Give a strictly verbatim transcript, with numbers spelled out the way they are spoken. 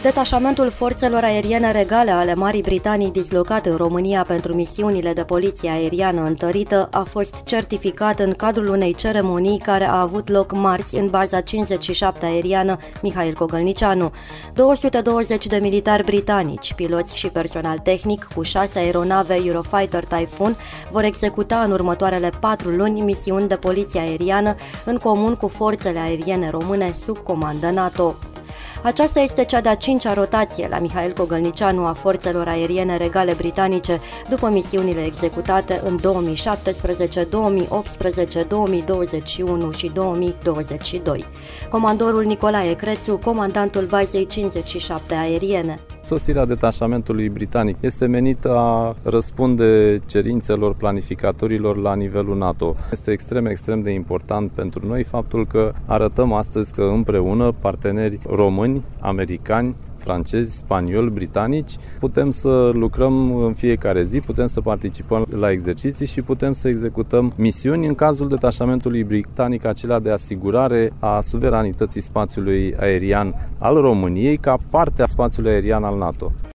Detașamentul forțelor aeriene regale ale Marii Britanii dislocat în România pentru misiunile de poliție aeriană întărită a fost certificat în cadrul unei ceremonii care a avut loc marți în baza cincizeci și șapte aeriană Mihail Cogălnicianu. două sute douăzeci de militari britanici, piloți și personal tehnic cu șase aeronave Eurofighter Typhoon vor executa în următoarele patru luni misiuni de poliție aeriană în comun cu forțele aeriene române sub comandă NATO. Aceasta este cea de-a cincea rotație la Mihail Cogălnicianu a forțelor aeriene regale britanice după misiunile executate în două mii șaptesprezece, două mii optsprezece, două mii douăzeci și unu și două mii douăzeci și doi. Comandorul Nicolae Crețu, comandantul bazei cincizeci și șapte aeriene. Sosirea detașamentului britanic este menită a răspunde cerințelor planificatorilor la nivelul NATO. Este extrem, extrem de important pentru noi faptul că arătăm astăzi că împreună parteneri români, americani, francezi, spanioli, britanici, putem să lucrăm în fiecare zi, putem să participăm la exerciții și putem să executăm misiuni în cazul detașamentului britanic, acelea de asigurare a suveranității spațiului aerian al României ca parte a spațiului aerian al NATO.